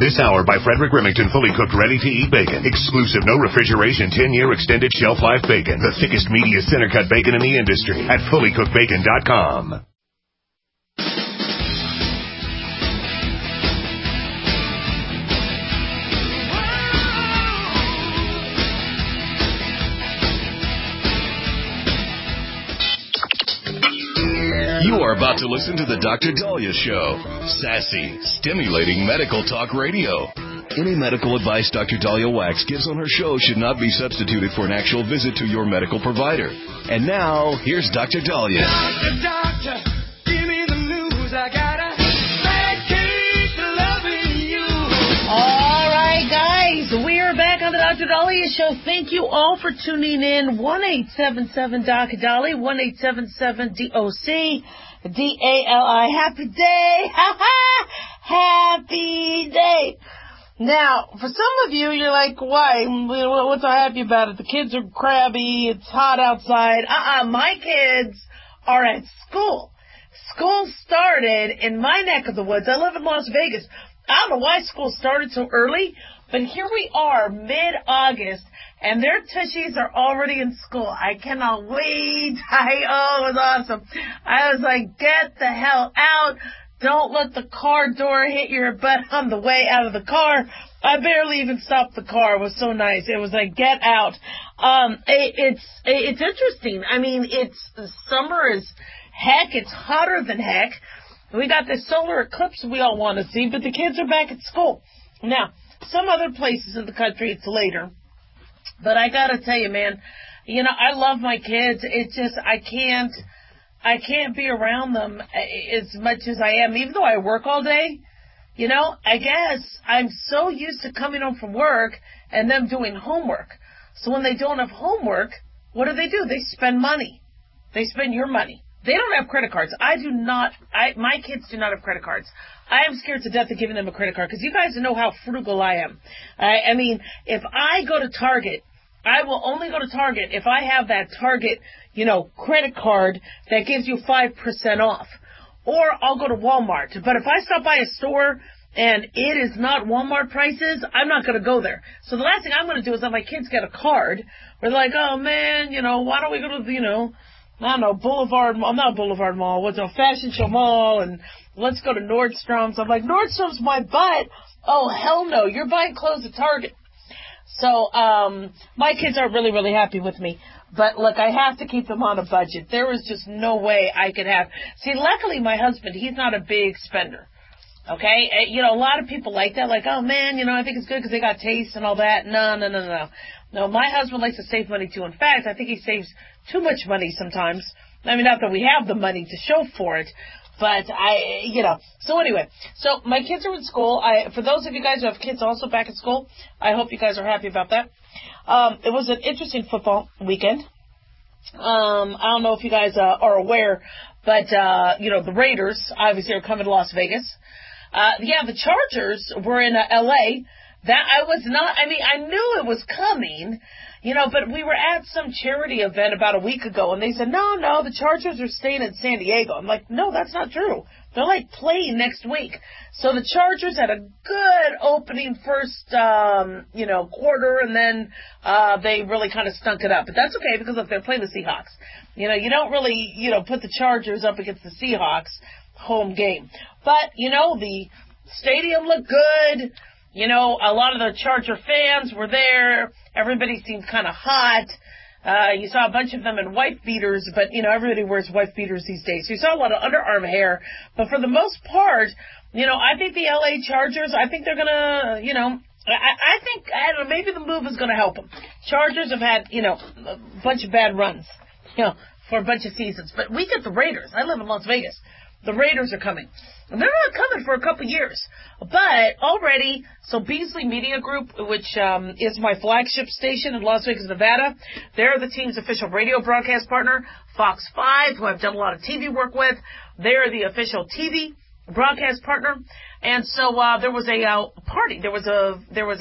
This hour by Frederick Remington, fully cooked, ready-to-eat bacon. Exclusive, no refrigeration, 10-year extended shelf life bacon. The thickest, meatiest, center-cut bacon in the industry at fullycookedbacon.com. You are about to listen to the Dr. Daliah Show. Sassy, stimulating medical talk radio. Any medical advice Dr. Daliah Wax gives on her show should not be substituted for an actual visit to your medical provider. And now, here's Dr. Daliah. Doctor, give me the news. I got a bad case of loving you. All right, guys, we are back on the Dr. Daliah Show. Thank you all for tuning in. 1-877-Doc-Dali, 1-877-DOC. D-A-L-I. Happy day. Happy day. Now, for some of you, you're like, why? What's so happy about it? The kids are crabby. It's hot outside. My kids are at school. School started in my neck of the woods. I live in Las Vegas. I don't know why school started so early, but here we are, mid-August, and their tushies are already in school. I cannot wait. It was awesome. I was like, get the hell out. Don't let the car door hit your butt on the way out of the car. I barely even stopped the car. It was so nice. It was like, get out. It's interesting. I mean, summer is heck. It's hotter than heck. We got this solar eclipse we all want to see, but the kids are back at school. Now, some other places in the country, it's later. But I got to tell you, man, I love my kids. It's just, I can't be around them as much as I am, even though I work all day. I guess I'm so used to coming home from work and them doing homework. So when they don't have homework, what do? They spend money. They spend your money. They don't have credit cards. My kids do not have credit cards. I am scared to death of giving them a credit card because you guys know how frugal I am. I mean, if I go to Target, I will only go to Target if I have that Target, credit card that gives you 5% off. Or I'll go to Walmart. But if I stop by a store and it is not Walmart prices, I'm not going to go there. So the last thing I'm going to do is have my kids get a card where they're like, oh, man, why don't we go to, I don't know, Boulevard Mall, Fashion Show Mall, and let's go to Nordstrom's. I'm like, Nordstrom's my butt. Oh, hell no, you're buying clothes at Target. So, my kids are really, really happy with me. But look, I have to keep them on a budget. There is just no way I could have. See, luckily my husband, he's not a big spender. Okay? A lot of people like that. Like, oh man, I think it's good because they got taste and all that. No. No, my husband likes to save money too. In fact, I think he saves too much money sometimes. I mean, not that we have the money to show for it. But so anyway, so my kids are in school. For those of you guys who have kids also back at school, I hope you guys are happy about that. It was an interesting football weekend. I don't know if you guys are aware, but, the Raiders obviously are coming to Las Vegas. The Chargers were in L.A. I knew it was coming. But we were at some charity event about a week ago, and they said, no, the Chargers are staying in San Diego. I'm like, no, that's not true. They're, playing next week. So the Chargers had a good opening first, quarter, and then they really kind of stunk it up. But that's okay, because if they're playing the Seahawks, you don't really, put the Chargers up against the Seahawks home game. But, the stadium looked good. A lot of the Charger fans were there. Everybody seemed kind of hot. You saw a bunch of them in wife beaters, but, everybody wears wife beaters these days. So you saw a lot of underarm hair. But for the most part, I think the LA Chargers, I think they're going to, I don't know, maybe the move is going to help them. Chargers have had, a bunch of bad runs, for a bunch of seasons. But we get the Raiders. I live in Las Vegas. The Raiders are coming. And they're not coming for a couple years. But already, so Beasley Media Group, which is my flagship station in Las Vegas, Nevada, they're the team's official radio broadcast partner. Fox 5, who I've done a lot of TV work with, they're the official TV broadcast partner. And so there was a party. There was a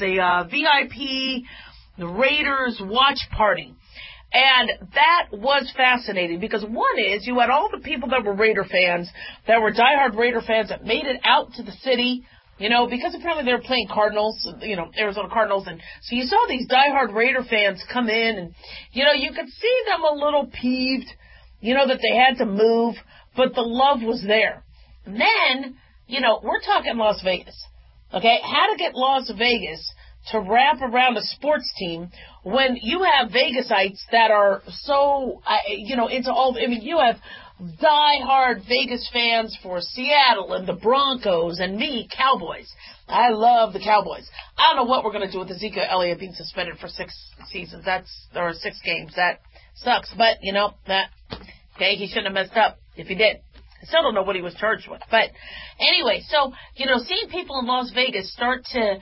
VIP Raiders watch party. And that was fascinating because one is you had all the people that were Raider fans, that were diehard Raider fans that made it out to the city, because apparently they were playing Cardinals, Arizona Cardinals, and so you saw these diehard Raider fans come in, and, you could see them a little peeved, that they had to move, but the love was there. And then, we're talking Las Vegas, okay? How to get Las Vegas to wrap around a sports team when you have Vegasites that are so, into all, you have die-hard Vegas fans for Seattle and the Broncos and me, Cowboys. I love the Cowboys. I don't know what we're going to do with Ezekiel Elliott being suspended for 6 seasons. Or 6 games. That sucks. But, he shouldn't have messed up if he did. I still don't know what he was charged with. But anyway, so, seeing people in Las Vegas start to,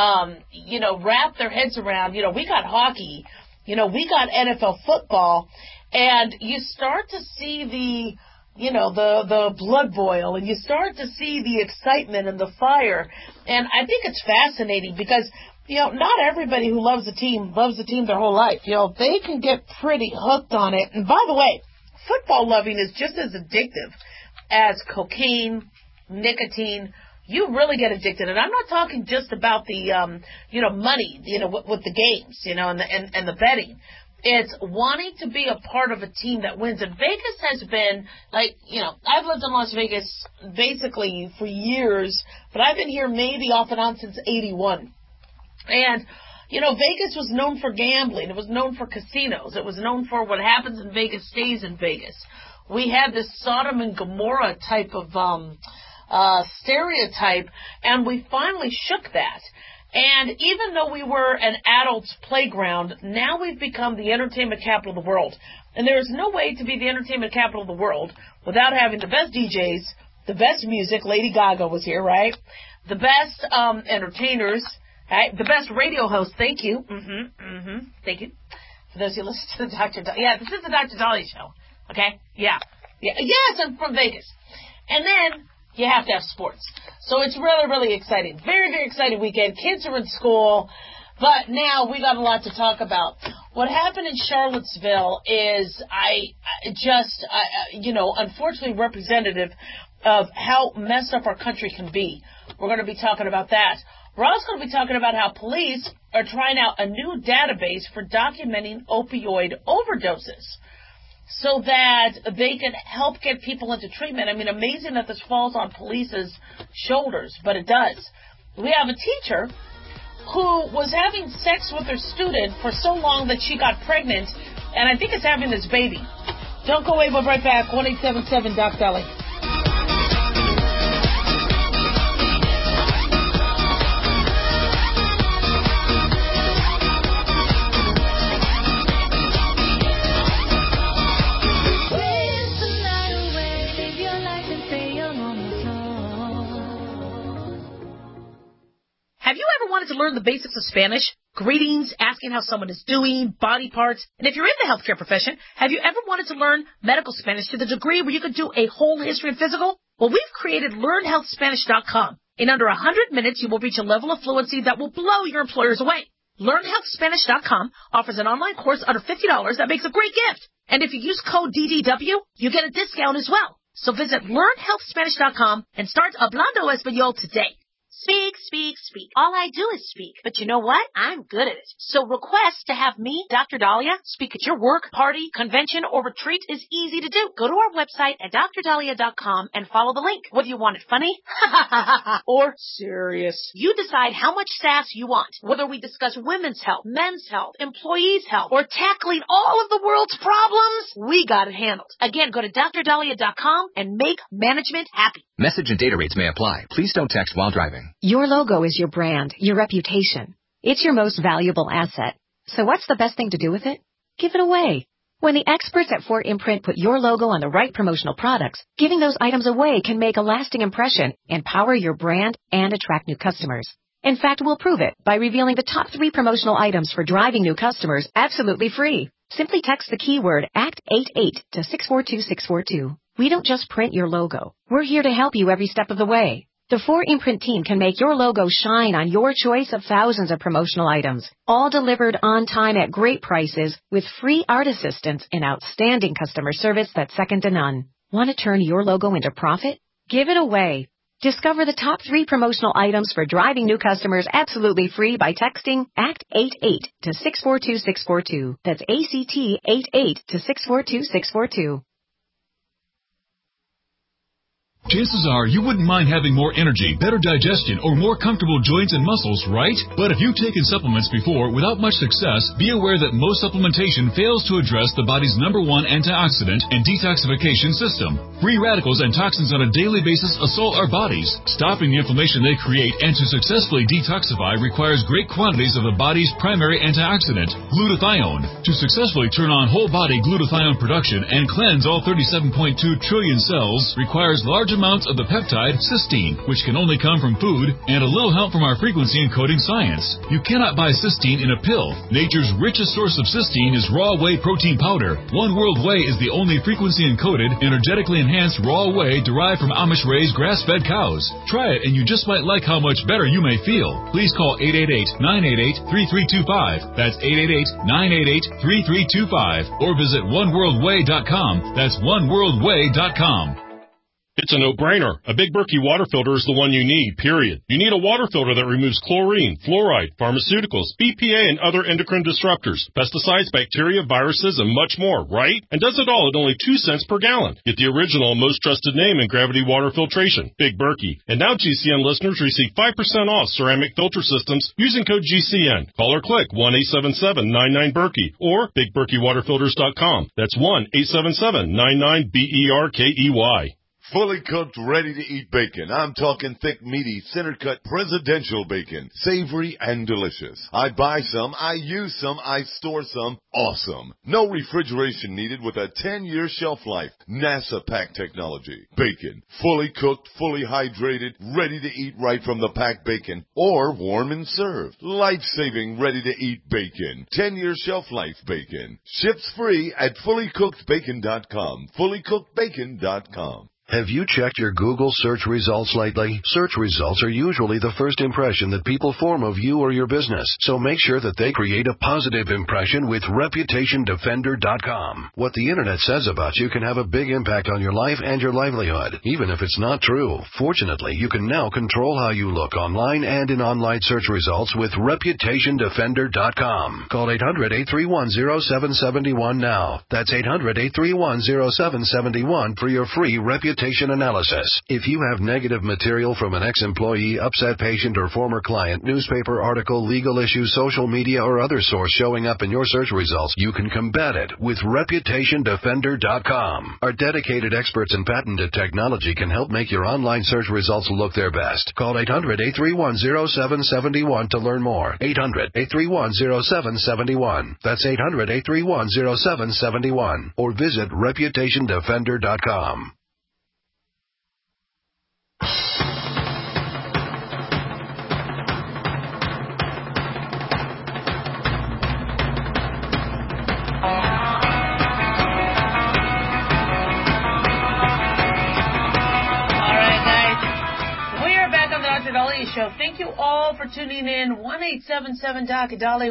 wrap their heads around, we got hockey, we got NFL football, and you start to see the blood boil, and you start to see the excitement and the fire. And I think it's fascinating because, not everybody who loves a team their whole life. They can get pretty hooked on it. And by the way, football loving is just as addictive as cocaine, nicotine. You really get addicted. And I'm not talking just about the, money, with the games, and the betting. It's wanting to be a part of a team that wins. And Vegas has been, I've lived in Las Vegas basically for years, but I've been here maybe off and on since 81. And, Vegas was known for gambling. It was known for casinos. It was known for what happens in Vegas stays in Vegas. We had this Sodom and Gomorrah type of stereotype, and we finally shook that. And even though we were an adult's playground, now we've become the entertainment capital of the world. And there is no way to be the entertainment capital of the world without having the best DJs, the best music. Lady Gaga was here, right? The best entertainers, right? The best radio hosts. Thank you. Thank you. For those who listen to the Dr. Yeah, this is the Dr. Dahlia Show. Okay? Yeah. Yes, I'm from Vegas. And then you have to have sports. So it's really, really exciting. Very, very exciting weekend. Kids are in school, but now we got a lot to talk about. What happened in Charlottesville is unfortunately representative of how messed up our country can be. We're going to be talking about that. We're also going to be talking about how police are trying out a new database for documenting opioid overdoses, so that they can help get people into treatment. I mean, amazing that this falls on police's shoulders, but it does. We have a teacher who was having sex with her student for so long that she got pregnant, and I think it's having this baby. Don't go away, we'll be right back. 1-877 Doc Deli. Have you ever wanted to learn the basics of Spanish? Greetings, asking how someone is doing, body parts. And if you're in the healthcare profession, have you ever wanted to learn medical Spanish to the degree where you could do a whole history and physical? Well, we've created LearnHealthSpanish.com. In under 100 minutes, you will reach a level of fluency that will blow your employers away. LearnHealthSpanish.com offers an online course under $50 that makes a great gift. And if you use code DDW, you get a discount as well. So visit LearnHealthSpanish.com and start Hablando Español today. Speak, speak, speak. All I do is speak. But you know what? I'm good at it. So request to have me, Dr. Dahlia, speak at your work, party, convention, or retreat is easy to do. Go to our website at drdahlia.com and follow the link. Whether you want it funny or serious, you decide how much sass you want. Whether we discuss women's health, men's health, employees' health, or tackling all of the world's problems, we got it handled. Again, go to drdahlia.com and make management happy. Message and data rates may apply. Please don't text while driving. Your logo is your brand, your reputation. It's your most valuable asset. So what's the best thing to do with it? Give it away. When the experts at 4imprint put your logo on the right promotional products, giving those items away can make a lasting impression, empower your brand, and attract new customers. In fact, we'll prove it by revealing the top 3 promotional items for driving new customers absolutely free. Simply text the keyword ACT88 to 642642. We don't just print your logo. We're here to help you every step of the way. The 4imprint team can make your logo shine on your choice of thousands of promotional items, all delivered on time at great prices with free art assistance and outstanding customer service that's second to none. Want to turn your logo into profit? Give it away. Discover the top 3 promotional items for driving new customers absolutely free by texting ACT88 to 642642. That's ACT88 to 642642. Chances are you wouldn't mind having more energy, better digestion, or more comfortable joints and muscles, right? But if you've taken supplements before without much success, be aware that most supplementation fails to address the body's #1 antioxidant and detoxification system. Free radicals and toxins on a daily basis assault our bodies. Stopping the inflammation they create and to successfully detoxify requires great quantities of the body's primary antioxidant, glutathione. To successfully turn on whole-body glutathione production and cleanse all 37.2 trillion cells requires large amounts of the peptide cysteine, which can only come from food, and a little help from our frequency encoding science. You cannot buy cysteine in a pill. Nature's richest source of cysteine is raw whey protein powder. One World Whey is the only frequency encoded, energetically enhanced raw whey derived from Amish-raised grass-fed cows. Try it and you just might like how much better you may feel. Please call 888-988-3325. That's 888-988-3325. Or visit oneworldwhey.com. That's oneworldwhey.com. It's a no-brainer. A Big Berkey water filter is the one you need, period. You need a water filter that removes chlorine, fluoride, pharmaceuticals, BPA, and other endocrine disruptors, pesticides, bacteria, viruses, and much more, right? And does it all at only 2 cents per gallon. Get the original and most trusted name in gravity water filtration, Big Berkey. And now GCN listeners receive 5% off ceramic filter systems using code GCN. Call or click 1-877-99-BERKEY or BigBerkeyWaterFilters.com. That's 1-877-99-BERKEY. Fully cooked, ready-to-eat bacon. I'm talking thick, meaty, center-cut, presidential bacon. Savory and delicious. I buy some, I use some, I store some. Awesome. No refrigeration needed with a 10-year shelf life. NASA pack technology. Bacon. Fully cooked, fully hydrated, ready to eat right from the packed bacon. Or warm and served. Life-saving, ready-to-eat bacon. 10-year shelf life bacon. Ships free at fullycookedbacon.com. Fullycookedbacon.com. Have you checked your Google search results lately? Search results are usually the first impression that people form of you or your business, so make sure that they create a positive impression with ReputationDefender.com. What the internet says about you can have a big impact on your life and your livelihood, even if it's not true. Fortunately, you can now control how you look online and in online search results with ReputationDefender.com. Call 800-831-0771 now. That's 800-831-0771 for your free reputation analysis. If you have negative material from an ex-employee, upset patient, or former client, newspaper article, legal issue, social media, or other source showing up in your search results, you can combat it with ReputationDefender.com. Our dedicated experts in patented technology can help make your online search results look their best. Call 800-831-0771 to learn more. 800-831-0771. That's 800-831-0771. Or visit ReputationDefender.com. Show. Thank you all for tuning in. 1-877-DOC-DALI,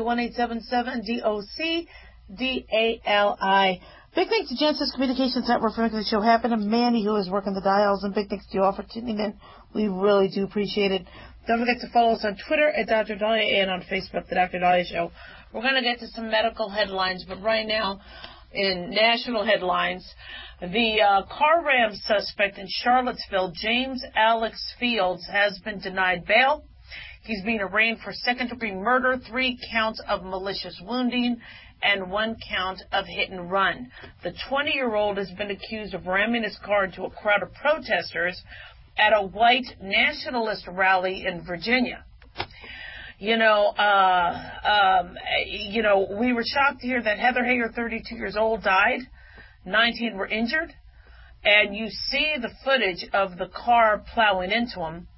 1-877-DOC-DALI. Big thanks to Genesis Communications Network for making the show happen, and Mandy, who is working the dials, and big thanks to you all for tuning in. We really do appreciate it. Don't forget to follow us on Twitter at Dr. Dahlia and on Facebook, The Dr. Dahlia Show. We're going to get to some medical headlines, but right now, in national headlines, the car ram suspect in Charlottesville, James Alex Fields, has been denied bail. He's being arraigned for second-degree murder, 3 counts of malicious wounding, and 1 count of hit and run. The 20-year-old has been accused of ramming his car into a crowd of protesters at a white nationalist rally in Virginia. We were shocked to hear that Heather Hager, 32 years old, died. 19 were injured. And you see the footage of the car plowing into him.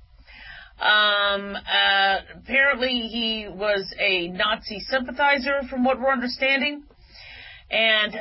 Apparently he was a Nazi sympathizer, from what we're understanding. And,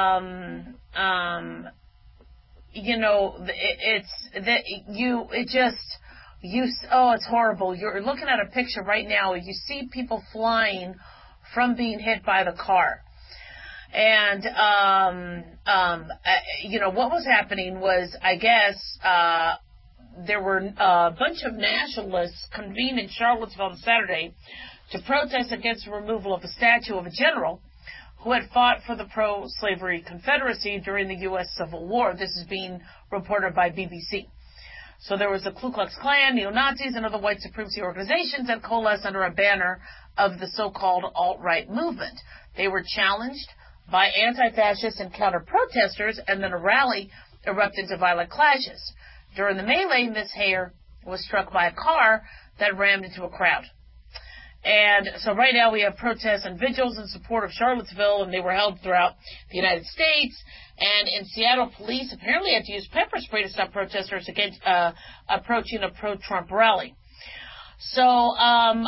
it's horrible. You're looking at a picture right now. You see people flying from being hit by the car. And, what was happening was, I guess, there were a bunch of nationalists convened in Charlottesville on Saturday to protest against the removal of a statue of a general who had fought for the pro-slavery Confederacy during the U.S. Civil War. This is being reported by BBC. So there was the Ku Klux Klan, neo-Nazis, and other white supremacy organizations that coalesced under a banner of the so-called alt-right movement. They were challenged by anti-fascist and counter-protesters, and then a rally erupted into violent clashes. During the melee, Miss Hare was struck by a car that rammed into a crowd. And so right now we have protests and vigils in support of Charlottesville, and they were held throughout the United States. And in Seattle, police apparently had to use pepper spray to stop protesters against approaching a pro-Trump rally. So, on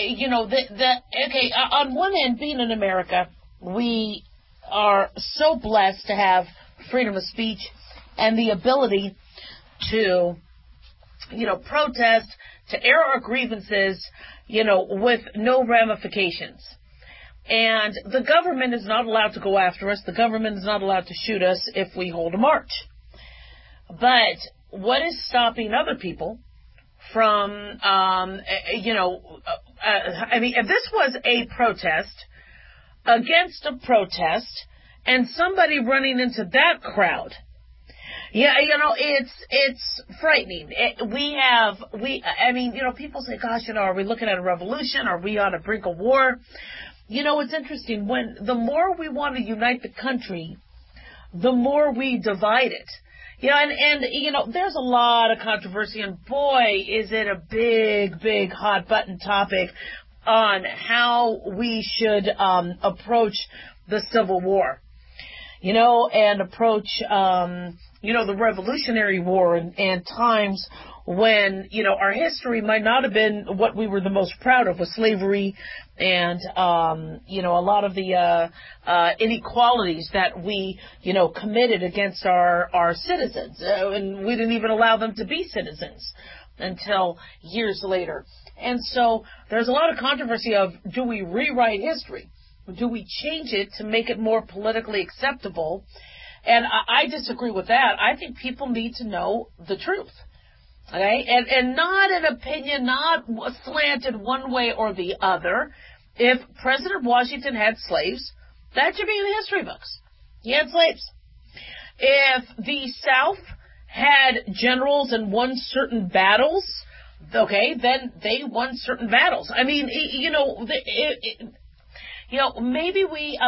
one hand, being in America, we are so blessed to have freedom of speech and the ability to, protest, to air our grievances, with no ramifications. And the government is not allowed to go after us. The government is not allowed to shoot us if we hold a march. But what is stopping other people from, if this was a protest against a protest and somebody running into that crowd, it's frightening. People say, gosh, are we looking at a revolution? Are we on the brink of war? It's interesting. The more we want to unite the country, the more we divide it. There's a lot of controversy, and boy, is it a big, big hot button topic on how we should approach the Civil War, and approach, the Revolutionary War and times when, our history might not have been what we were the most proud of with slavery and, a lot of the inequalities that we, committed against our citizens. And we didn't even allow them to be citizens until years later. And so there's a lot of controversy of, do we rewrite history? Do we change it to make it more politically acceptable? And I disagree with that. I think people need to know the truth. Okay? And not an opinion, not slanted one way or the other. If President Washington had slaves, that should be in the history books. He had slaves. If the South had generals and won certain battles, okay, then they won certain battles. I mean, maybe we,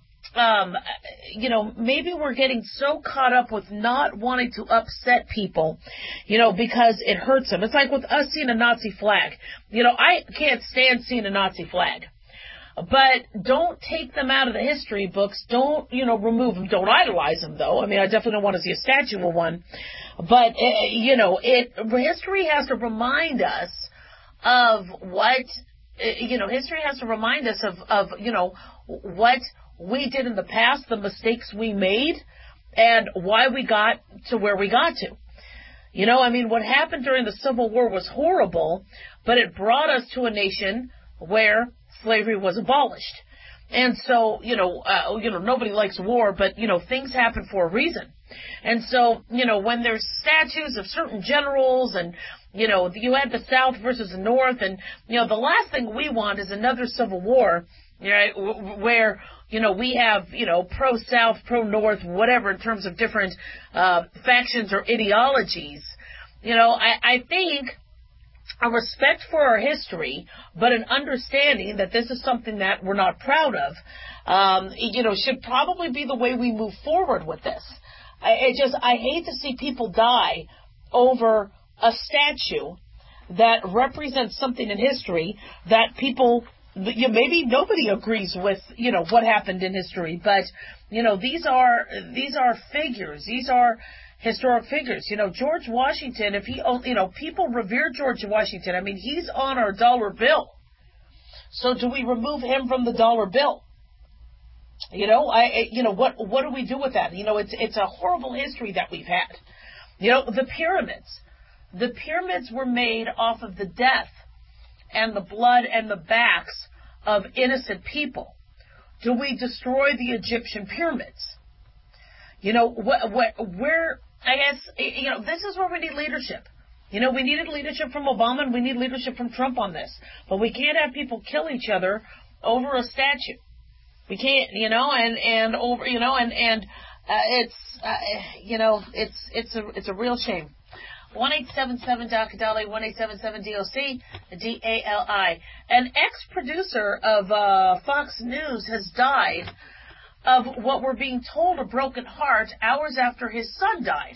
maybe we're getting so caught up with not wanting to upset people, because it hurts them. It's like with us seeing a Nazi flag. I can't stand seeing a Nazi flag. But don't take them out of the history books. Don't, remove them. Don't idolize them, though. I mean, I definitely don't want to see a statue of one. But, history has to remind us of what, history has to remind us of what we did in the past, the mistakes we made, and why we got to where we got to. What happened during the Civil War was horrible, but it brought us to a nation where slavery was abolished. And so, nobody likes war, but, things happen for a reason. And so, when there's statues of certain generals and, you had the South versus the North, and, the last thing we want is another Civil War, right, where, we have, pro-South, pro-North, whatever, in terms of different factions or ideologies. I think a respect for our history, but an understanding that this is something that we're not proud of, should probably be the way we move forward with this. I hate to see people die over a statue that represents something in history that people, maybe nobody agrees with, what happened in history, but, these are figures. These are historic figures. George Washington, if he, people revere George Washington. I mean, he's on our dollar bill. So do we remove him from the dollar bill? What do we do with that? It's a horrible history that we've had. The pyramids were made off of the death and the blood and the backs of innocent people. Do we destroy the Egyptian pyramids? Where, I guess, this is where we need leadership. You know, we needed leadership from Obama and we need leadership from Trump on this. But we can't have people kill each other over a statue. We can't, it's a real shame. 1-877-DOC-DALI, 1-877-DOC-DALI. An ex-producer of Fox News has died of what we're being told a broken heart hours after his son died.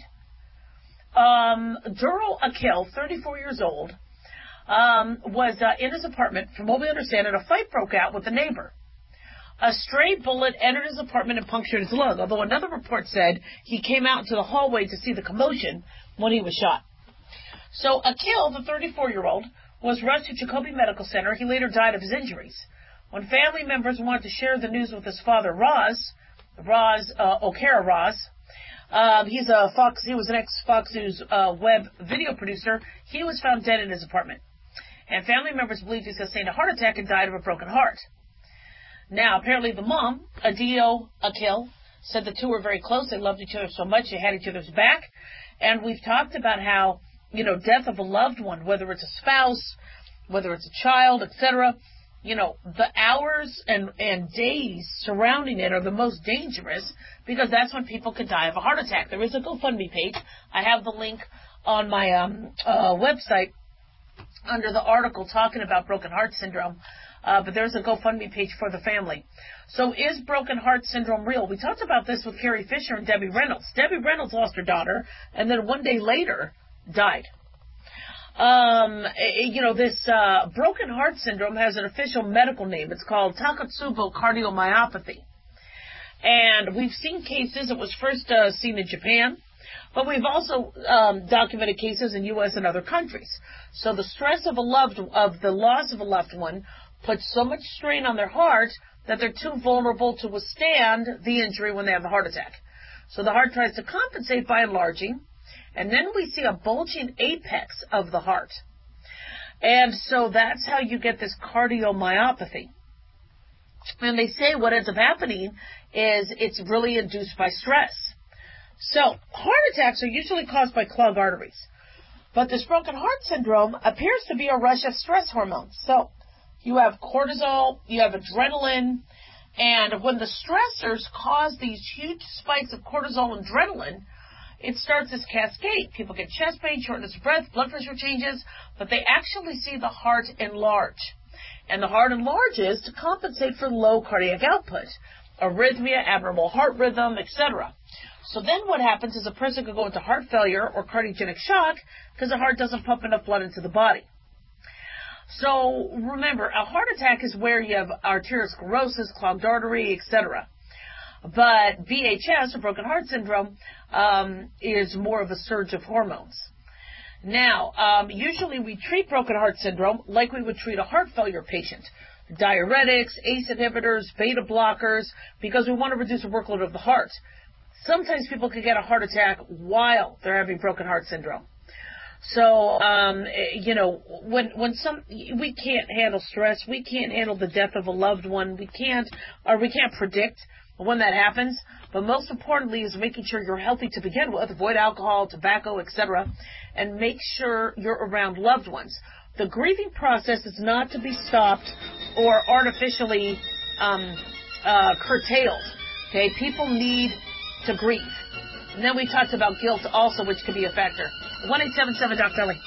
Durrell Akil, 34 years old, was in his apartment. From what we understand, and a fight broke out with a neighbor. A stray bullet entered his apartment and punctured his lung, although another report said he came out into the hallway to see the commotion when he was shot. So Akil, the 34-year-old, was rushed to Jacoby Medical Center. He later died of his injuries. When family members wanted to share the news with his father, O'Kara Roz, he was an ex-Fox News web video producer. He was found dead in his apartment. And family members believed he sustained a heart attack and died of a broken heart. Now, apparently the mom, Adio Akil, said the two were very close. They loved each other so much they had each other's back. And we've talked about how, death of a loved one, whether it's a spouse, whether it's a child, etc., the hours and days surrounding it are the most dangerous because that's when people could die of a heart attack. There is a GoFundMe page. I have the link on my website under the article talking about broken heart syndrome. But there's a GoFundMe page for the family. So is broken heart syndrome real? We talked about this with Carrie Fisher and Debbie Reynolds. Debbie Reynolds lost her daughter and then one day later died. This broken heart syndrome has an official medical name. It's called Takotsubo cardiomyopathy. And we've seen cases. It was first seen in Japan, but we've also documented cases in U.S. and other countries. So the stress of the loss of a loved one puts so much strain on their heart that they're too vulnerable to withstand the injury when they have a heart attack. So the heart tries to compensate by enlarging, and then we see a bulging apex of the heart. And so that's how you get this cardiomyopathy. And they say what ends up happening is it's really induced by stress. So heart attacks are usually caused by clogged arteries. But this broken heart syndrome appears to be a rush of stress hormones. So you have cortisol, you have adrenaline, and when the stressors cause these huge spikes of cortisol and adrenaline, it starts this cascade. People get chest pain, shortness of breath, blood pressure changes, but they actually see the heart enlarge. And the heart enlarges to compensate for low cardiac output, arrhythmia, abnormal heart rhythm, etc. So then what happens is a person could go into heart failure or cardiogenic shock because the heart doesn't pump enough blood into the body. So remember, a heart attack is where you have arteriosclerosis, clogged artery, etc. But BHS, or broken heart syndrome, is more of a surge of hormones. Now, usually we treat broken heart syndrome like we would treat a heart failure patient. Diuretics, ACE inhibitors, beta blockers, because we want to reduce the workload of the heart. Sometimes people can get a heart attack while they're having broken heart syndrome. So, we can't handle stress, we can't handle the death of a loved one, we can't predict when that happens, but most importantly is making sure you're healthy to begin with, avoid alcohol, tobacco, etc., and make sure you're around loved ones. The grieving process is not to be stopped or artificially curtailed. Okay, people need to grieve. And then we talked about guilt also, which could be a factor. 1-877-DOC-DALI.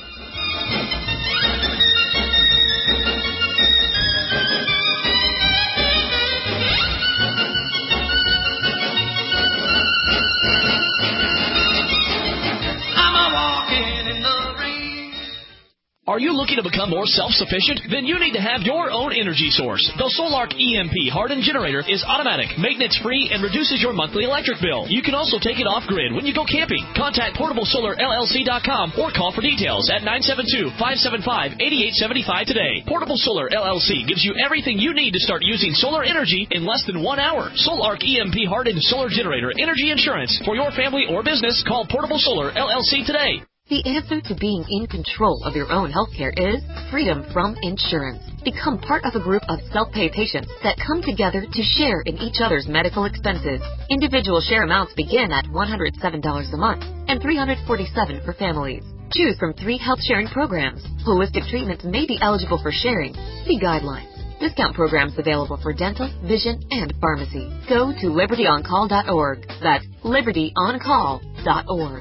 Are you looking to become more self-sufficient? Then you need to have your own energy source. The Solark EMP hardened generator is automatic, maintenance-free, and reduces your monthly electric bill. You can also take it off-grid when you go camping. Contact PortableSolarLLC.com or call for details at 972-575-8875 today. Portable Solar LLC gives you everything you need to start using solar energy in less than 1 hour. Solark EMP hardened solar generator energy insurance. For your family or business, call Portable Solar LLC today. The answer to being in control of your own healthcare is freedom from insurance. Become part of a group of self-pay patients that come together to share in each other's medical expenses. Individual share amounts begin at $107 a month and $347 for families. Choose from 3 health-sharing programs. Holistic treatments may be eligible for sharing. See guidelines. Discount programs available for dental, vision, and pharmacy. Go to libertyoncall.org. That's libertyoncall.org.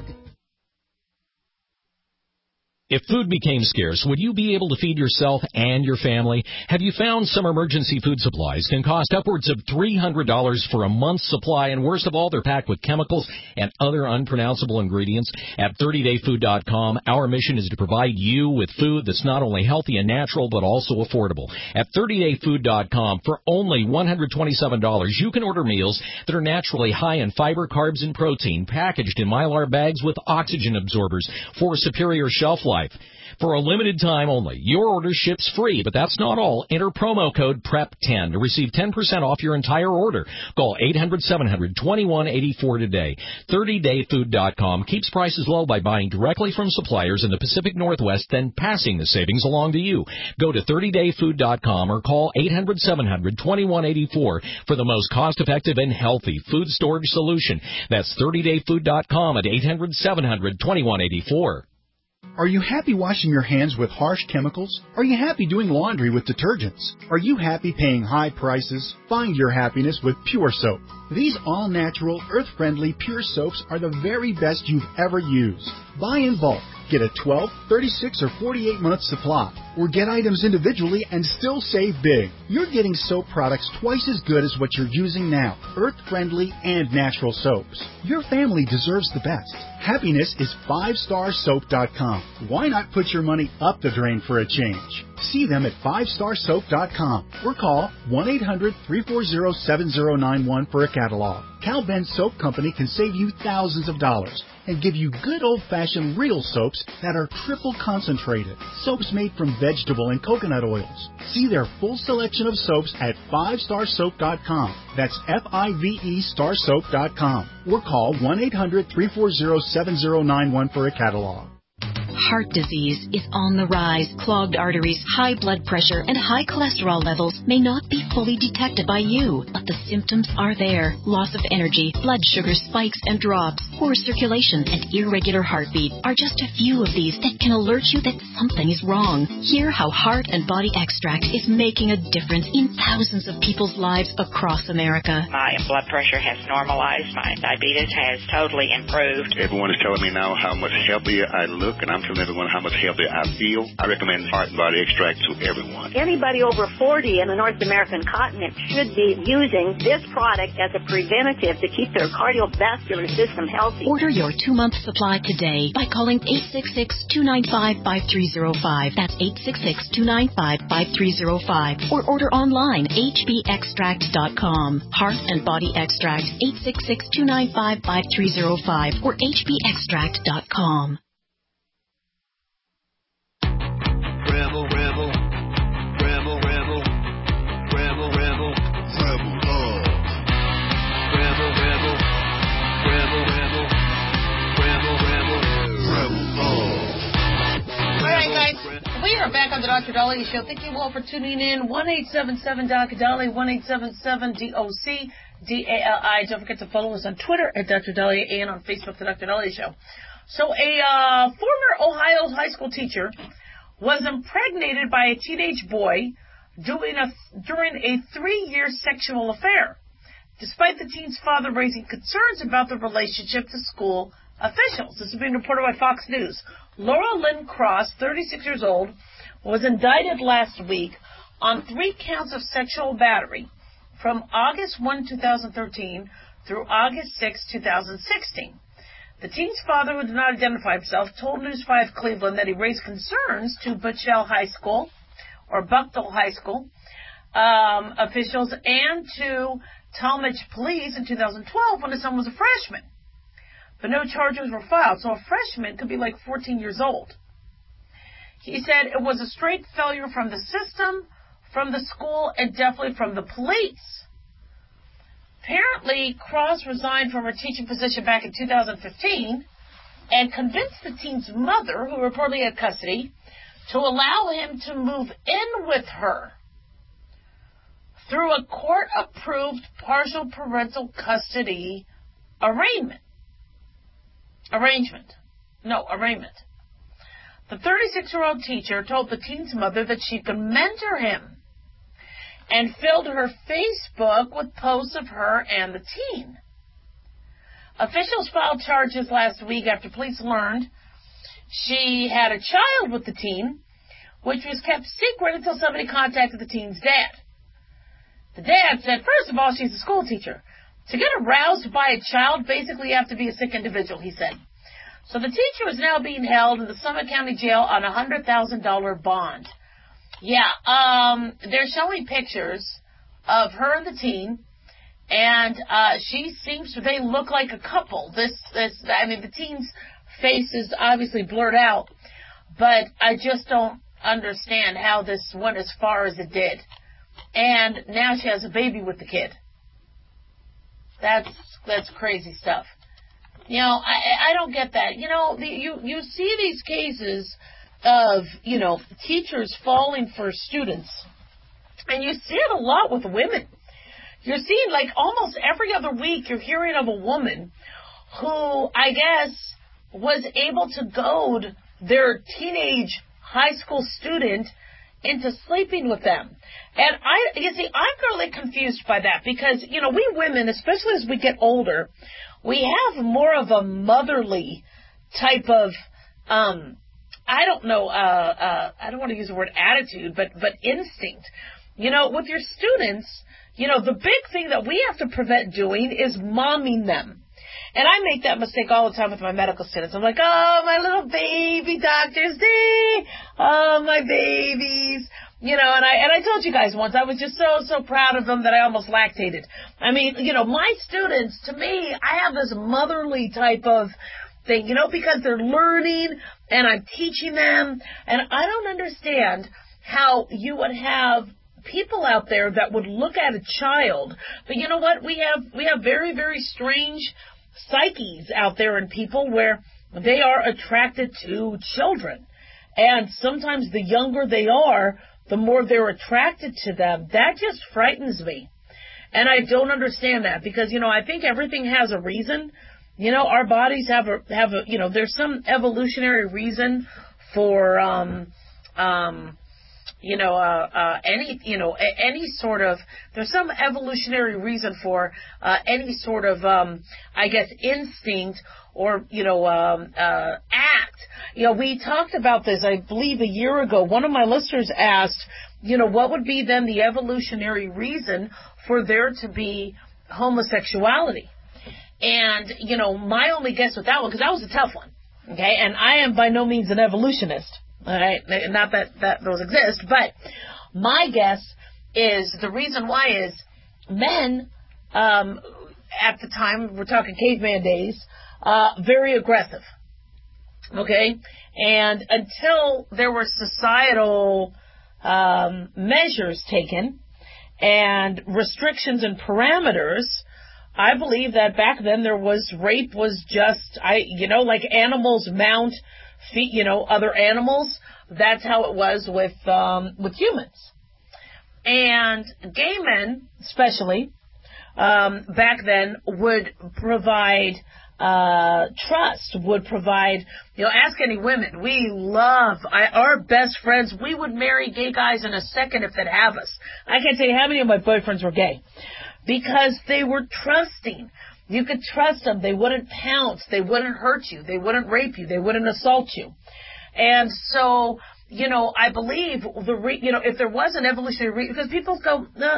If food became scarce, would you be able to feed yourself and your family? Have you found some emergency food supplies can cost upwards of $300 for a month's supply, and worst of all, they're packed with chemicals and other unpronounceable ingredients? At 30dayfood.com, our mission is to provide you with food that's not only healthy and natural, but also affordable. At 30dayfood.com, for only $127, you can order meals that are naturally high in fiber, carbs, and protein, packaged in Mylar bags with oxygen absorbers for superior shelf life. For a limited time only, your order ships free, but that's not all. Enter promo code PREP10 to receive 10% off your entire order. Call 800-700-2184 today. 30dayfood.com keeps prices low by buying directly from suppliers in the Pacific Northwest, then passing the savings along to you. Go to 30dayfood.com or call 800-700-2184 for the most cost-effective and healthy food storage solution. That's 30dayfood.com at 800-700-2184. Are you happy washing your hands with harsh chemicals? Are you happy doing laundry with detergents? Are you happy paying high prices? Find your happiness with Pure Soap. These all-natural, earth-friendly Pure Soaps are the very best you've ever used. Buy in bulk. Get a 12, 36, or 48-month supply. Or get items individually and still save big. You're getting soap products twice as good as what you're using now. Earth-friendly and natural soaps. Your family deserves the best. Happiness is 5starsoap.com. Why not put your money up the drain for a change? See them at 5starsoap.com or call 1-800-340-7091 for a catalog. Cal Ben Soap Company can save you thousands of dollars and give you good old-fashioned real soaps that are triple concentrated. Soaps made from vegetable and coconut oils. See their full selection of soaps at 5starsoap.com. That's F-I-V-E starsoap.com. Or call 1-800-340-7091 for a catalog. Heart disease is on the rise. Clogged arteries, high blood pressure, and high cholesterol levels may not be fully detected by you, but the symptoms are there. Loss of energy, blood sugar spikes and drops, poor circulation, and irregular heartbeat are just a few of these that can alert you that something is wrong. Hear how Heart and Body Extract is making a difference in thousands of people's lives across America. My blood pressure has normalized. My diabetes has totally improved. Everyone is telling me now how much healthier I look, and I'm telling everyone how much healthier I feel. I recommend Heart and Body Extract to everyone. Anybody over 40 in the North American continent should be using this product as a preventative to keep their cardiovascular system healthy. Order your 2-month supply today by calling 866-295-5305. That's 866-295-5305. Or order online, hbextract.com. Heart and Body Extract, 866-295-5305 or hbextract.com. Rebel, rebel, rebel, rebel, rebel, rebel, rebel love. Rebel, rebel, rebel, rebel, rebel, rebel, rebel love. All right, guys, we are back on the Dr. Dahlia Show. Thank you all for tuning in. 1-877-DOC-DALI, 1-877-DOC-DALI. Don't forget to follow us on Twitter at Dr. Dahlia and on Facebook, The Dr. Dahlia Show. So a former Ohio high school teacher was impregnated by a teenage boy during a 3-year sexual affair, despite the teen's father raising concerns about the relationship to school officials. This is being reported by Fox News. Laura Lynn Cross, 36 years old, was indicted last week on 3 counts of sexual battery from August 1, 2013 through August 6, 2016. The teen's father, who did not identify himself, told News 5 Cleveland that he raised concerns to Buchtel High School officials and to Talmadge Police in 2012 when his son was a freshman. But no charges were filed, so a freshman could be like 14 years old. He said it was a straight failure from the system, from the school, and definitely from the police. Apparently, Cross resigned from her teaching position back in 2015 and convinced the teen's mother, who reportedly had custody, to allow him to move in with her through a court-approved partial parental custody arraignment. The 36-year-old teacher told the teen's mother that she could mentor him and filled her Facebook with posts of her and the teen. Officials filed charges last week after police learned she had a child with the teen, which was kept secret until somebody contacted the teen's dad. The dad said, first of all, she's a school teacher. To get aroused by a child, basically you have to be a sick individual, he said. So the teacher is now being held in the Summit County Jail on a $100,000 bond. Yeah, they're showing pictures of her and the teen, and they look like a couple. The teen's face is obviously blurred out, but I just don't understand how this went as far as it did. And now she has a baby with the kid. That's crazy stuff. You know, I don't get that. You know, you see these cases of, you know, teachers falling for students, and you see it a lot with women. You're seeing, like, almost every other week you're hearing of a woman who, I guess, was able to goad their teenage high school student into sleeping with them. And I'm really confused by that because, you know, we women, especially as we get older, we have more of a motherly type of, I don't want to use the word attitude, but instinct. You know, with your students, you know, the big thing that we have to prevent doing is momming them. And I make that mistake all the time with my medical students. I'm like, oh, my little baby doctors, oh, my babies. You know, and I told you guys once, I was just so proud of them that I almost lactated. I mean, you know, my students, to me, I have this motherly type of thing, you know, because they're learning and I'm teaching them. And I don't understand how you would have people out there that would look at a child. But you know what? We have very, very strange psyches out there in people where they are attracted to children. And sometimes the younger they are, the more they're attracted to them. That just frightens me. And I don't understand that because, you know, I think everything has a reason. You know, our bodies have a you know, there's some evolutionary reason for, any sort of, there's some evolutionary reason for any sort of, I guess, instinct or, you know, act. You know, we talked about this, I believe, a year ago. One of my listeners asked, you know, what would be then the evolutionary reason for there to be homosexuality? And, you know, my only guess with that one, because that was a tough one, okay, and I am by no means an evolutionist. All right, not that those exist, but my guess is the reason why is men, at the time, we're talking caveman days, very aggressive, okay? And until there were societal measures taken and restrictions and parameters, I believe that back then rape was just, like animals mount other animals. That's how it was with humans. And gay men, especially, back then would provide trust, would provide, ask any women. Our best friends, we would marry gay guys in a second if they'd have us. I can't tell you how many of my boyfriends were gay. Because they were trusting. You could trust them. They wouldn't pounce. They wouldn't hurt you. They wouldn't rape you. They wouldn't assault you. And so, I believe if there was an evolutionary because people go, no,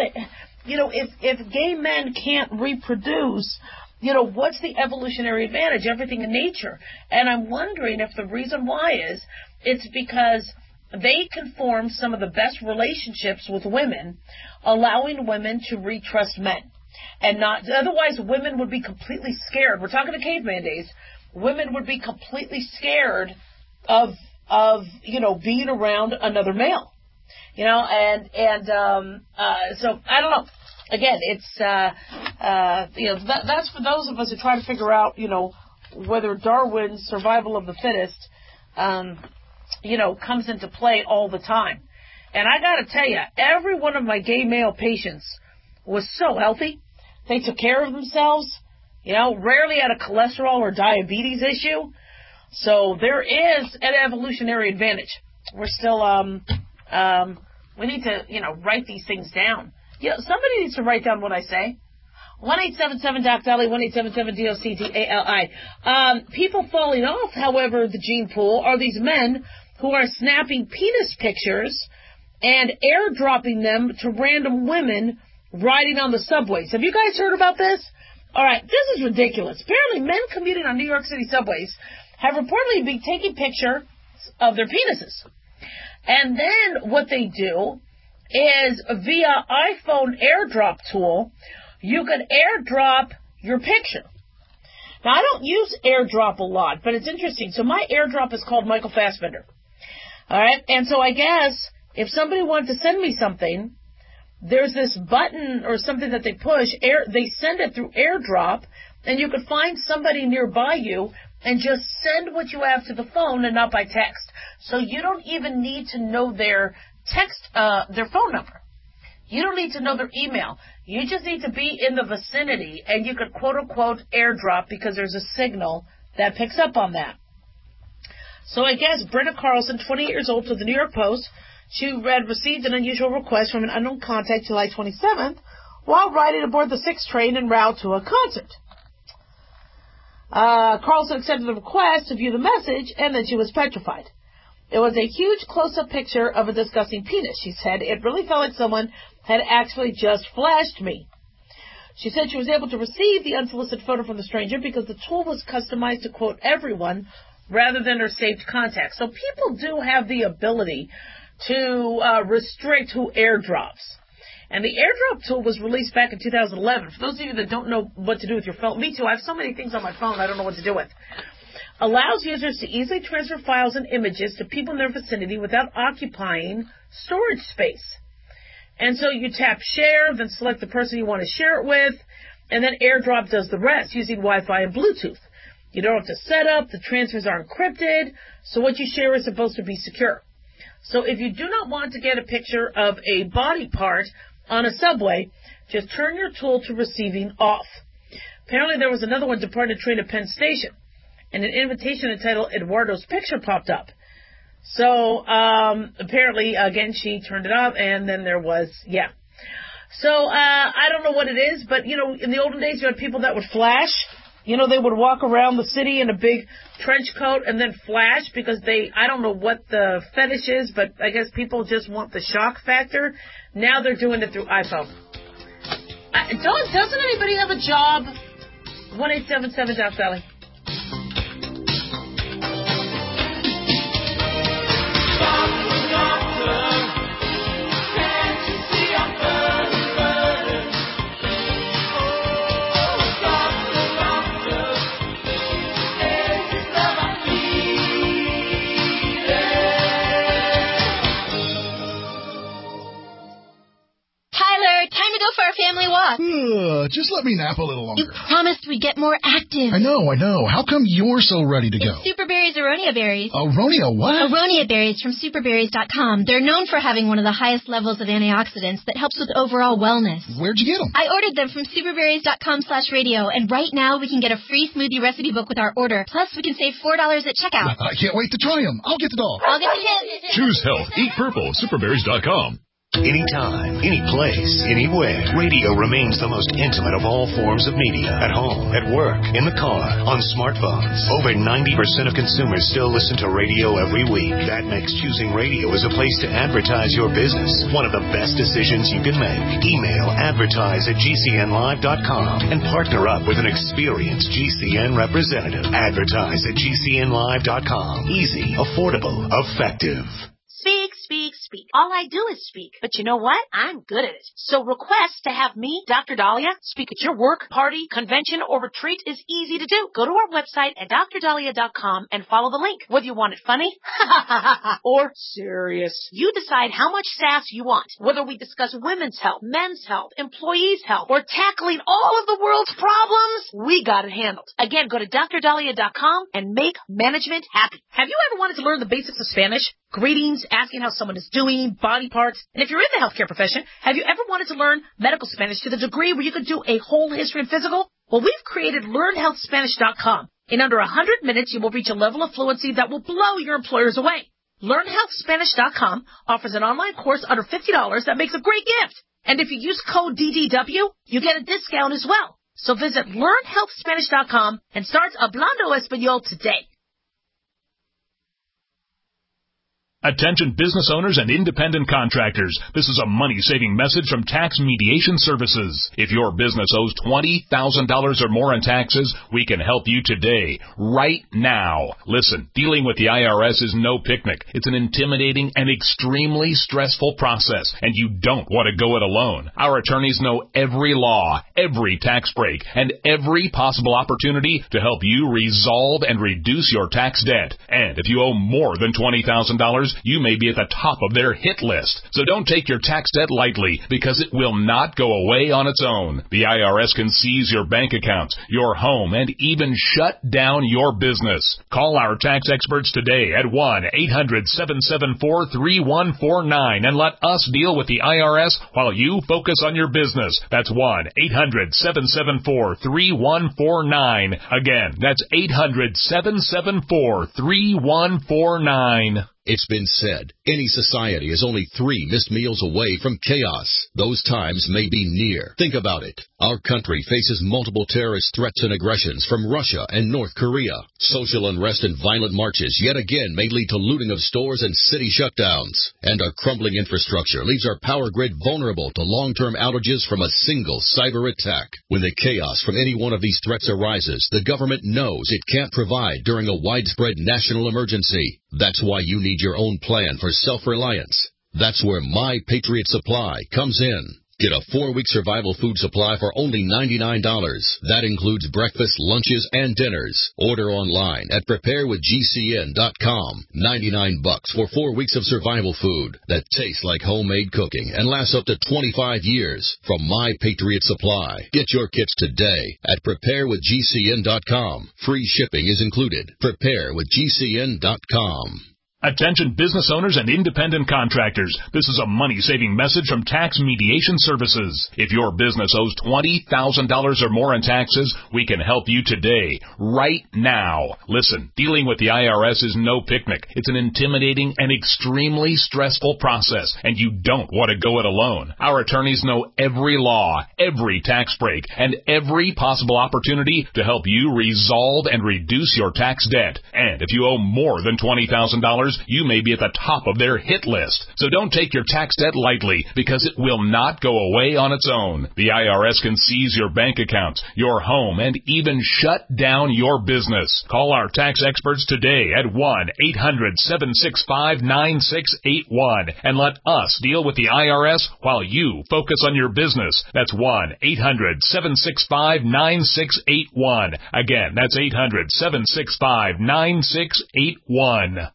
if gay men can't reproduce, what's the evolutionary advantage? Everything in nature. And I'm wondering if the reason why is it's because they can form some of the best relationships with women, allowing women to retrust men. And not, otherwise women would be completely scared. We're talking to caveman days. Women would be completely scared of being around another male. So I don't know. Again, it's, that's for those of us who try to figure out, whether Darwin's survival of the fittest, comes into play all the time. And I got to tell you, every one of my gay male patients was so healthy. They took care of themselves, rarely had a cholesterol or diabetes issue. So there is an evolutionary advantage. We're still, we need to, write these things down. Somebody needs to write down what I say. 1-877-DOC-DALI, 1-877-DOC-DALI. People falling off, however, the gene pool are these men who are snapping penis pictures and airdropping them to random women riding on the subways. Have you guys heard about this? All right, this is ridiculous. Apparently, men commuting on New York City subways have reportedly been taking pictures of their penises. And then what they do is via iPhone airdrop tool, you can airdrop your picture. Now, I don't use airdrop a lot, but it's interesting. So my airdrop is called Michael Fassbender. All right, and so I guess if somebody wanted to send me something, there's this button or something that they push, they send it through airdrop, and you could find somebody nearby you and just send what you have to the phone and not by text. So you don't even need to know their their phone number. You don't need to know their email. You just need to be in the vicinity, and you could quote-unquote airdrop because there's a signal that picks up on that. So I guess Brenna Carlson, 28 years old, to the New York Post, she received an unusual request from an unknown contact July 27th while riding aboard the 6 train en route to a concert. Carlson accepted the request to view the message, and then she was petrified. It was a huge close-up picture of a disgusting penis, she said. It really felt like someone had actually just flashed me. She said she was able to receive the unsolicited photo from the stranger because the tool was customized to quote everyone rather than her saved contacts. So people do have the ability to restrict who airdrops. And the airdrop tool was released back in 2011. For those of you that don't know what to do with your phone, me too, I have so many things on my phone I don't know what to do with. Allows users to easily transfer files and images to people in their vicinity without occupying storage space. And so you tap share, then select the person you want to share it with, and then AirDrop does the rest using Wi-Fi and Bluetooth. You don't have to set up, the transfers are encrypted, so what you share is supposed to be secure. So if you do not want to get a picture of a body part on a subway, just turn your tool to receiving off. Apparently there was another one departing a train at Penn Station, and an invitation entitled Eduardo's Picture popped up. So apparently, again, she turned it off, and then there was, So I don't know what it is, but, in the olden days, you had people that would flash. They would walk around the city in a big trench coat and then flash because I don't know what the fetish is, but I guess people just want the shock factor. Now they're doing it through iPhone. Doesn't anybody have a job? 1-877-DOC-DALI. For our family walk. Just let me nap a little longer. You promised we'd get more active. I know. How come you're so ready to go? It's Superberry's Aronia berries. Aronia what? Aronia berries from superberries.com. They're known for having one of the highest levels of antioxidants that helps with overall wellness. Where'd you get them? I ordered them from superberries.com/radio, and right now we can get a free smoothie recipe book with our order. Plus, we can save $4 at checkout. I can't wait to try them. I'll get the dog. I'll get the kids. Choose health. Eat purple. Superberries.com. Anytime, any place, anywhere, radio remains the most intimate of all forms of media. At home, at work, in the car, on smartphones. Over 90% of consumers still listen to radio every week. That makes choosing radio as a place to advertise your business one of the best decisions you can make. Email advertise@gcnlive.com and partner up with an experienced GCN representative. Advertise@gcnlive.com. Easy, affordable, effective. Speak, speak, speak. All I do is speak. But you know what? I'm good at it. So request to have me, Dr. Dahlia, speak at your work, party, convention, or retreat is easy to do. Go to our website at drdahlia.com and follow the link. Whether you want it funny or serious, you decide how much sass you want. Whether we discuss women's health, men's health, employees' health, or tackling all of the world's problems, we got it handled. Again, go to drdahlia.com and make management happy. Have you ever wanted to learn the basics of Spanish? Greetings, asking how someone is doing, body parts. And if you're in the healthcare profession, have you ever wanted to learn medical Spanish to the degree where you could do a whole history and physical? Well, we've created LearnHealthSpanish.com. In under 100 minutes, you will reach a level of fluency that will blow your employers away. LearnHealthSpanish.com offers an online course under $50 that makes a great gift. And if you use code DDW, you get a discount as well. So visit LearnHealthSpanish.com and start Hablando Español today. Attention business owners and independent contractors. This is a money-saving message from Tax Mediation Services. If your business owes $20,000 or more in taxes, we can help you today, right now. Listen, dealing with the IRS is no picnic. It's an intimidating and extremely stressful process, and you don't want to go it alone. Our attorneys know every law, every tax break, and every possible opportunity to help you resolve and reduce your tax debt. And if you owe more than $20,000, you may be at the top of their hit list. So don't take your tax debt lightly, because it will not go away on its own. The IRS can seize your bank accounts, your home, and even shut down your business. Call our tax experts today at 1-800-774-3149 and let us deal with the IRS while you focus on your business. That's 1-800-774-3149. Again, that's 800-774-3149. It's been said, any society is only 3 missed meals away from chaos. Those times may be near. Think about it. Our country faces multiple terrorist threats and aggressions from Russia and North Korea. Social unrest and violent marches yet again may lead to looting of stores and city shutdowns. And our crumbling infrastructure leaves our power grid vulnerable to long-term outages from a single cyber attack. When the chaos from any one of these threats arises, the government knows it can't provide during a widespread national emergency. That's why you need your own plan for self-reliance. That's where My Patriot Supply comes in. Get a 4-week survival food supply for only $99. That includes breakfast, lunches, and dinners. Order online at preparewithgcn.com. $99 for 4 weeks of survival food that tastes like homemade cooking and lasts up to 25 years from My Patriot Supply. Get your kits today at preparewithgcn.com. Free shipping is included. Preparewithgcn.com. Attention business owners and independent contractors. This is a money-saving message from Tax Mediation Services. If your business owes $20,000 or more in taxes, we can help you today, right now. Listen, dealing with the IRS is no picnic. It's an intimidating and extremely stressful process, and you don't want to go it alone. Our attorneys know every law, every tax break, and every possible opportunity to help you resolve and reduce your tax debt. And if you owe more than $20,000, you may be at the top of their hit list. So don't take your tax debt lightly, because it will not go away on its own. The IRS can seize your bank accounts, your home, and even shut down your business. Call our tax experts today at 1-800-765-9681 and let us deal with the IRS while you focus on your business. That's 1-800-765-9681. Again, that's 800-765-9681.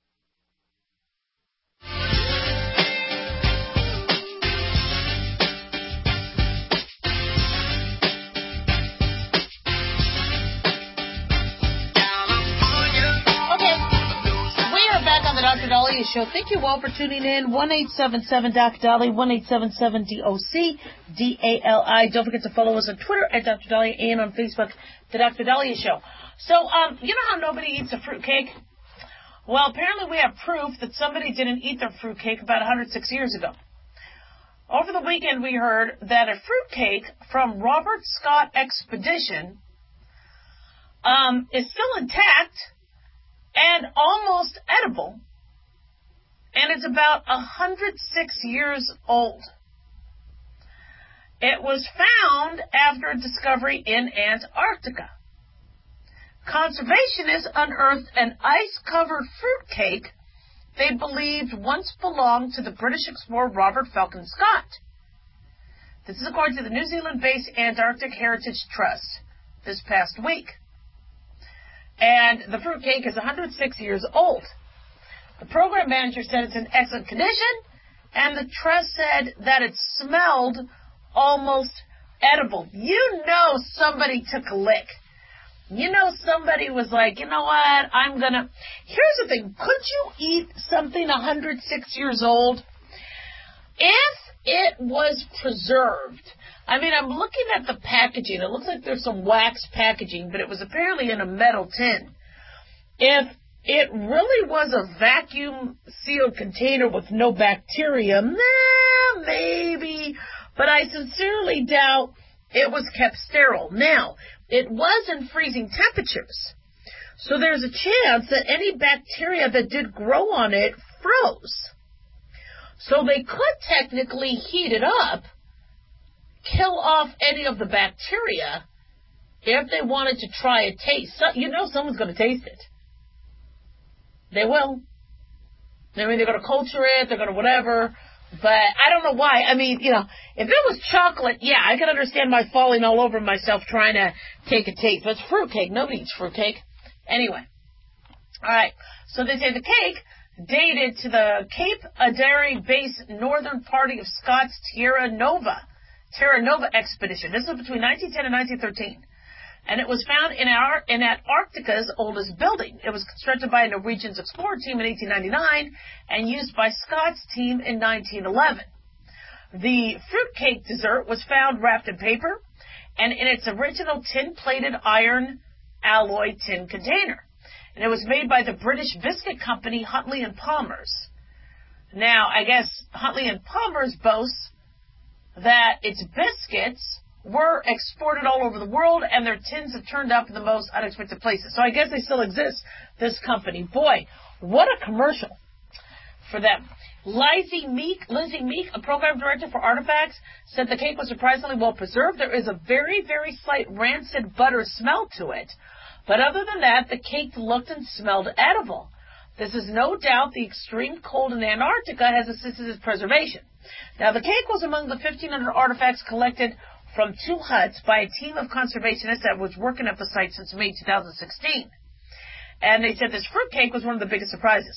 Dr. Dahlia Show. Thank you all for tuning in. 1-877-DOC-DALI, 1-877-DOC-DALI. Don't forget to follow us on Twitter at Dr. Dahlia and on Facebook, The Dr. Dahlia Show. So, you know how nobody eats a fruitcake? Well, apparently we have proof that somebody didn't eat their fruitcake about 106 years ago. Over the weekend, we heard that a fruitcake from Robert Scott Expedition is still intact and almost edible, and it's about 106 years old. It was found after a discovery in Antarctica. Conservationists unearthed an ice-covered fruitcake they believed once belonged to the British explorer Robert Falcon Scott. This is according to the New Zealand-based Antarctic Heritage Trust this past week. And the fruitcake is 106 years old. The program manager said it's in excellent condition, and the trust said that it smelled almost edible. You know somebody took a lick. You know somebody was like, you know what, Here's the thing. Could you eat something 106 years old? If it was preserved, I mean, I'm looking at the packaging. It looks like there's some wax packaging, but it was apparently in a metal tin. If it really was a vacuum-sealed container with no bacteria, maybe. But I sincerely doubt it was kept sterile. Now, it was in freezing temperatures. So there's a chance that any bacteria that did grow on it froze. So they could technically heat it up, kill off any of the bacteria if they wanted to try a taste. So, you know someone's going to taste it. They will. I mean, they're going to culture it, they're going to whatever. But I don't know why. I mean, you know, if it was chocolate, yeah, I could understand my falling all over myself trying to take a taste. But it's fruitcake. Nobody eats fruitcake. Anyway. All right. So they say the cake dated to the Cape Adare-based northern party of Scott's Terra Nova expedition. This was between 1910 and 1913. And it was found in Antarctica's oldest building. It was constructed by a Norwegian explorer team in 1899 and used by Scott's team in 1911. The fruitcake dessert was found wrapped in paper and in its original tin-plated iron alloy tin container. And it was made by the British biscuit company Huntley & Palmers. Now, I guess Huntley & Palmers boasts that its biscuits were exported all over the world, and their tins have turned up in the most unexpected places. So I guess they still exist, this company. Boy, what a commercial for them. Lizzie Meek, a program director for Artifacts, said the cake was surprisingly well preserved. There is a very, very slight rancid butter smell to it. But other than that, the cake looked and smelled edible. This is no doubt the extreme cold in Antarctica has assisted its preservation. Now, the cake was among the 1,500 artifacts collected from 2 huts by a team of conservationists that was working at the site since May 2016. And they said this fruitcake was one of the biggest surprises.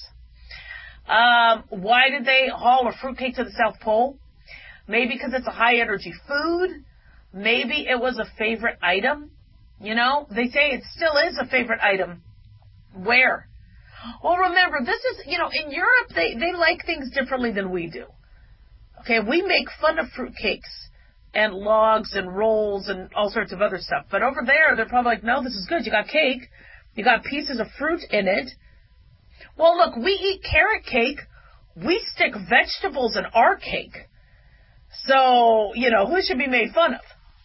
Why did they haul a fruitcake to the South Pole? Maybe because it's a high-energy food. Maybe it was a favorite item. You know, they say it still is a favorite item. Where? Well, remember, this is, you know, in Europe, they like things differently than we do. Okay, we make fun of fruitcakes and logs and rolls and all sorts of other stuff. But over there, they're probably like, no, this is good. You got cake. You got pieces of fruit in it. Well, look, we eat carrot cake. We stick vegetables in our cake. So, you know, who should be made fun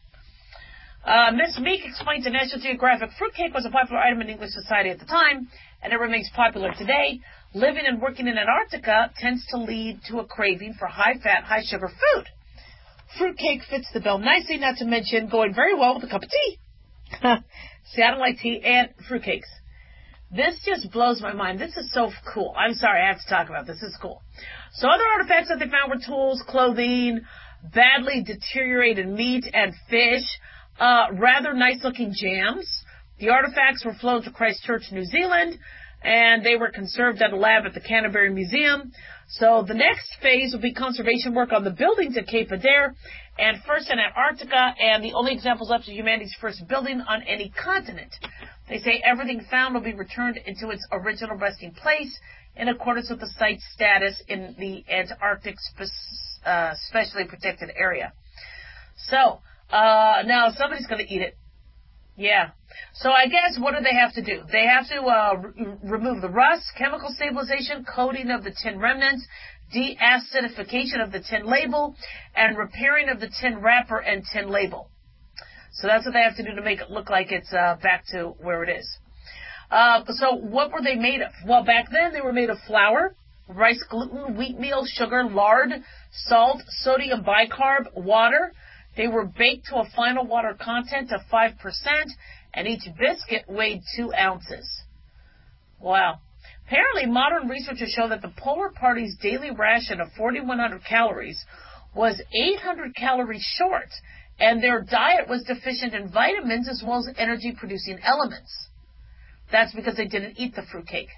of? Miss Meek explained to National Geographic fruitcake was a popular item in English society at the time, and it remains popular today. Living and working in Antarctica tends to lead to a craving for high-fat, high-sugar food. Fruitcake fits the bill nicely, not to mention going very well with a cup of tea. See, I don't like tea and fruitcakes. This just blows my mind. This is so cool. I'm sorry, I have to talk about this. This is cool. So other artifacts that they found were tools, clothing, badly deteriorated meat and fish, rather nice-looking jams. The artifacts were flown to Christchurch, New Zealand, and they were conserved at a lab at the Canterbury Museum. So the next phase will be conservation work on the buildings at Cape Adare and first in Antarctica, and the only examples left of humanity's first building on any continent. They say everything found will be returned into its original resting place in accordance with the site's status in the Antarctic specially protected area. So, now somebody's going to eat it. Yeah. So I guess what do they have to do? They have to remove the rust, chemical stabilization, coating of the tin remnants, deacidification of the tin label, and repairing of the tin wrapper and tin label. So that's what they have to do to make it look like it's back to where it is. So what were they made of? Well, back then they were made of flour, rice gluten, wheat meal, sugar, lard, salt, sodium bicarb, water. They were baked to a final water content of 5%, and each biscuit weighed 2 ounces. Wow. Apparently, modern researchers show that the Polar Party's daily ration of 4,100 calories was 800 calories short, and their diet was deficient in vitamins as well as energy-producing elements. That's because they didn't eat the fruitcake.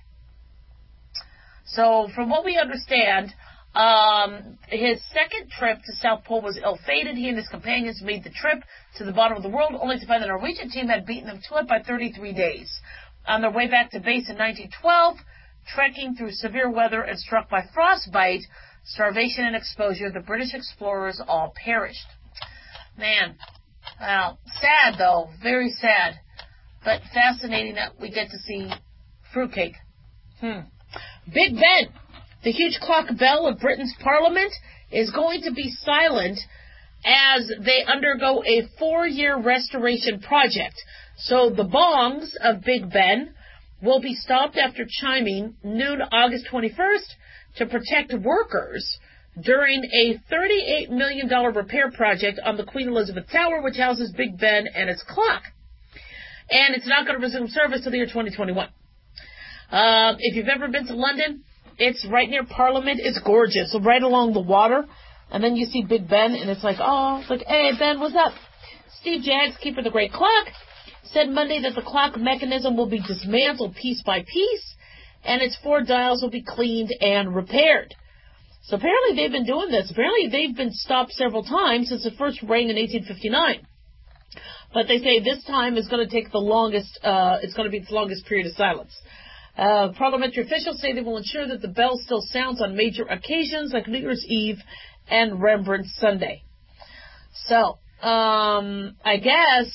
So, from what we understand, his second trip to South Pole was ill-fated. He and his companions made the trip to the bottom of the world, only to find the Norwegian team had beaten them to it by 33 days. On their way back to base in 1912, trekking through severe weather and struck by frostbite, starvation, and exposure, the British explorers all perished. Man. Well, sad, though. Very sad. But fascinating that we get to see fruitcake. Big Ben, the huge clock bell of Britain's Parliament, is going to be silent as they undergo a 4-year restoration project. So the bongs of Big Ben will be stopped after chiming noon August 21st to protect workers during a $38 million repair project on the Queen Elizabeth Tower, which houses Big Ben and its clock. And it's not going to resume service till the year 2021. If you've ever been to London, it's right near Parliament. It's gorgeous. So right along the water. And then you see Big Ben, and it's like, oh, it's like, hey, Ben, what's up? Steve Jaggs, keeper of the Great Clock, said Monday that the clock mechanism will be dismantled piece by piece, and its 4 dials will be cleaned and repaired. So apparently they've been doing this. Apparently they've been stopped several times since it first rang in 1859. But they say this time is going to take the longest, it's going to be the longest period of silence. Parliamentary officials say they will ensure that the bell still sounds on major occasions like New Year's Eve and Remembrance Sunday. So, I guess,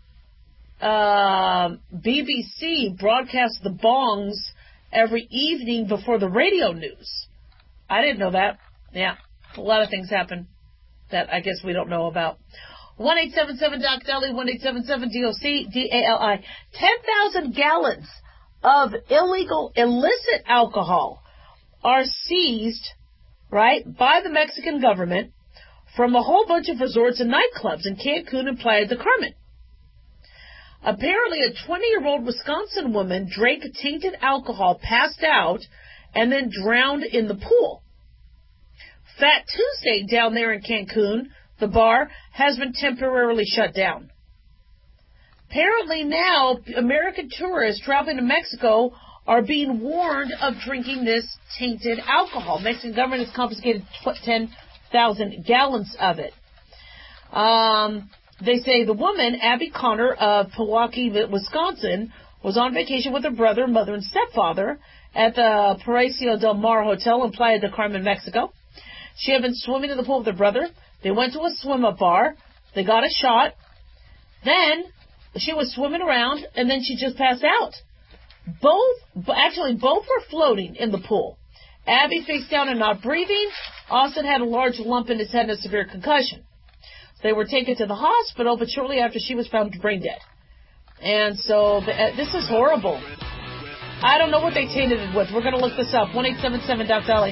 BBC broadcasts the bongs every evening before the radio news. I didn't know that. Yeah, a lot of things happen that I guess we don't know about. 1-877-DOC-DALI, 1-877-DOC-DALI. 10,000 gallons of illicit alcohol are seized, right, by the Mexican government from a whole bunch of resorts and nightclubs in Cancun and Playa del Carmen. Apparently, a 20-year-old Wisconsin woman drank tainted alcohol, passed out, and then drowned in the pool. Fat Tuesday down there in Cancun, the bar, has been temporarily shut down. Apparently now, American tourists traveling to Mexico are being warned of drinking this tainted alcohol. Mexican government has confiscated 10,000 gallons of it. They say the woman, Abby Connor of Pewaukee, Wisconsin, was on vacation with her brother, mother, and stepfather at the Palacio del Mar Hotel in Playa del Carmen, Mexico. She had been swimming in the pool with her brother. They went to a swim-up bar. They got a shot. Then she was swimming around, and then she just passed out. Both were floating in the pool. Abby face down and not breathing. Austin had a large lump in his head and a severe concussion. They were taken to the hospital, but shortly after she was found brain dead. And so this is horrible. I don't know what they tainted it with. We're going to look this up. 1-877-DOC-DALI.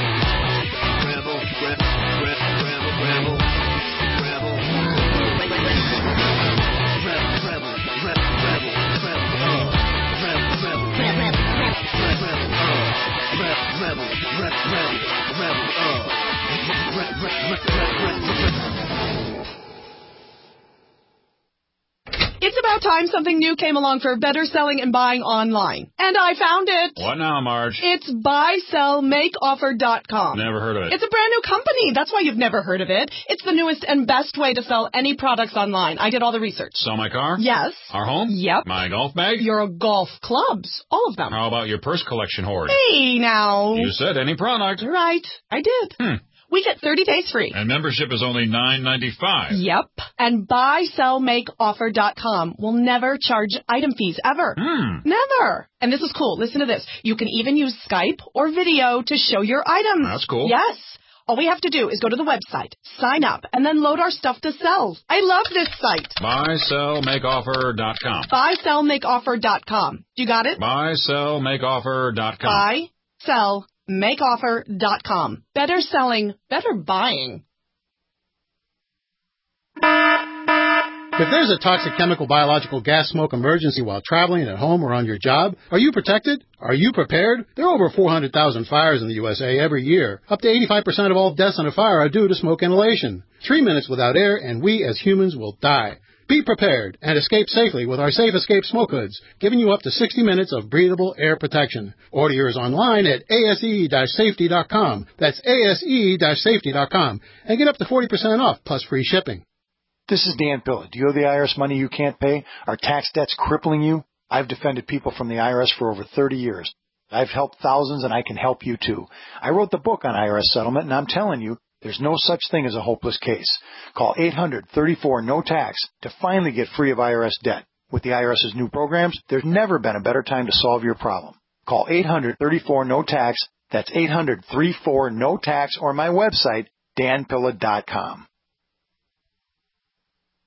It's about time something new came along for better selling and buying online. And I found it. What now, Marge? It's buysellmakeoffer.com. Never heard of it. It's a brand new company. That's why you've never heard of it. It's the newest and best way to sell any products online. I did all the research. Sell my car? Yes. Our home? Yep. My golf bag? Your golf clubs. All of them. How about your purse collection hoard? Hey, now. You said any product. Right. I did. We get 30 days free. And membership is only $9.95. Yep. And buysellmakeoffer.com will never charge item fees ever. Never. And this is cool. Listen to this. You can even use Skype or video to show your items. That's cool. Yes. All we have to do is go to the website, sign up, and then load our stuff to sell. I love this site. Buysellmakeoffer.com. Buysellmakeoffer.com. You got it? Buysellmakeoffer.com. Buysellmakeoffer.com. Better selling, better buying. If there's a toxic chemical, biological, gas, smoke emergency while traveling at home or on your job, are you protected? Are you prepared? There are over 400,000 fires in the USA every year. Up to 85% of all deaths in a fire are due to smoke inhalation. 3 minutes without air and we as humans will die. Be prepared and escape safely with our Safe Escape smoke hoods, giving you up to 60 minutes of breathable air protection. Order yours online at ase-safety.com. That's ase-safety.com. And get up to 40% off plus free shipping. This is Dan Pilla. Do you owe the IRS money you can't pay? Are tax debts crippling you? I've defended people from the IRS for over 30 years. I've helped thousands, and I can help you too. I wrote the book on IRS settlement, and I'm telling you, There's no such thing as a hopeless case. Call 800-34-NO-TAX to finally get free of IRS debt. With the IRS's new programs, there's never been a better time to solve your problem. Call 800-34-NO-TAX. That's 800-34-NO-TAX or my website, danpilla.com.